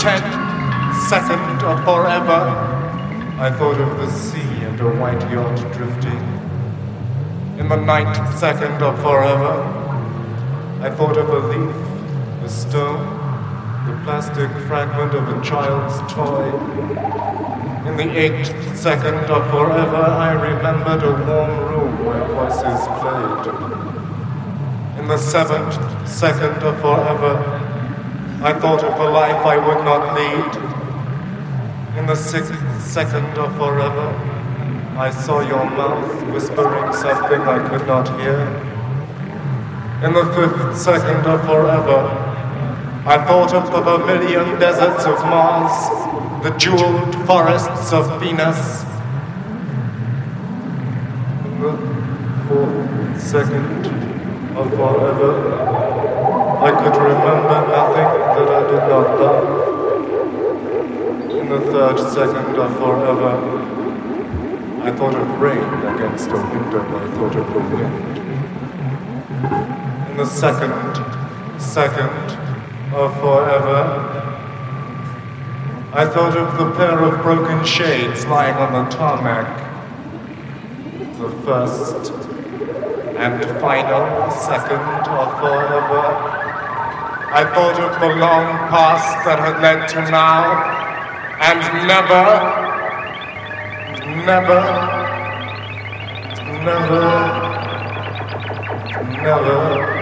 10th second of forever, I thought of the sea and a white yacht drifting. In the 9th second of forever, I thought of a leaf, a stone, the plastic fragment of a child's toy. In the 8th second of forever, I remembered a warm room where voices played. In the 7th second of forever, I thought of a life I would not lead. In the 6th second of forever, I saw your mouth whispering something I could not hear. In the 5th second of forever, I thought of the vermilion deserts of Mars, the jeweled forests of Venus. In the 4th second of forever, I could remember nothing that I did not love. In the 3rd second of forever, I thought of rain against a window, I thought of the wind. In the 2nd second of forever, I thought of the pair of broken shades lying on the tarmac. The 1st and final second of forever, I thought of the long past that had led to now, and never